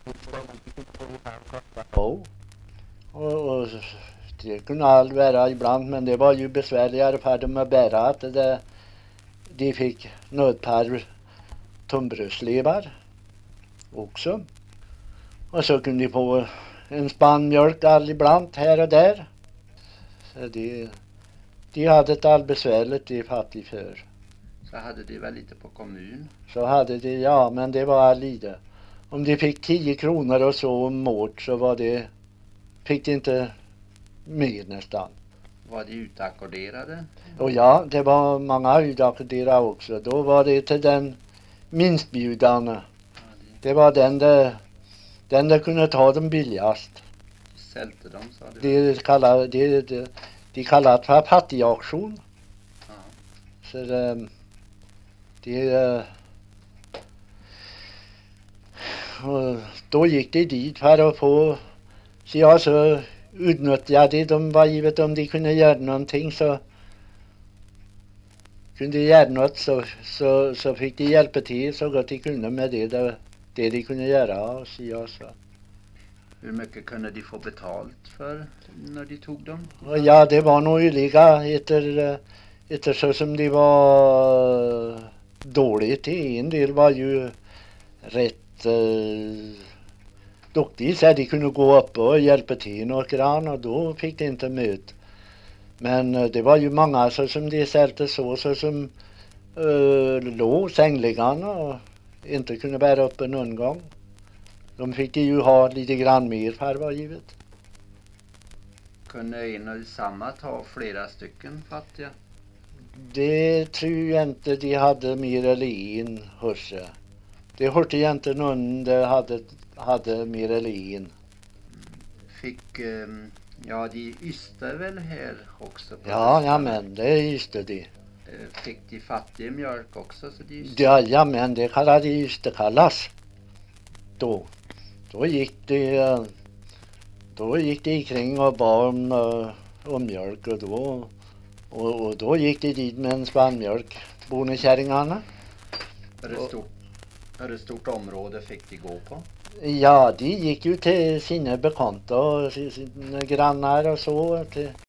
Och det kunde all vara ibland, men det var ju besvärligare för dem att bära att de fick nödpar tunnbrödslevar också. Och så kunde de få en spann mjölk all ibland här och där. Så de hade ett all besvärligt de fattig för. Så hade de väl lite på kommun? Så hade de, ja, men det var all lite. Om de fick 10 kronor och så om året så var det, fick de inte mer nästan. Var de utackorderade? Och ja, det var många utackorderade också. Då var det till den minstbjudande. Det var den där kunde ta dem billigast. Sälte de, sa du? De kallade det för fattigauktion. Ja. Så och då gick de dit för att få, så jag så utnyttjade de var givet om de kunde göra någonting så kunde de göra något så fick de hjälpa till så gott de kunde med det de kunde göra och så. Hur mycket kunde de få betalt för när de tog dem? Och ja, det var nog olika efter så som de var dåligt till. En del var ju rätt duktiga så de kunde gå upp och hjälpa till något grann och då fick de inte möt. Men det var ju många så som de sälte så som låg sängliggarna och inte kunde bära upp någon gång. De fick ju ha lite grann mer för var givet. Kunde en och samma ta flera stycken fattiga? Det tror jag inte de hade mer eller en hos sig. Det hörde jag inte någon det hade mer eller en. Fick, ja de yste väl här också? Ja, men det yste de. Fick de fattig mjölk också? Så de ja, men det kallade de ystekallas. Då gick de kring och bad om mjölk och då gick de dit med en spann mjölk, bonekärringarna. Var det stort område fick de gå på? Ja, de gick ju till sina bekanta och sina grannar och så.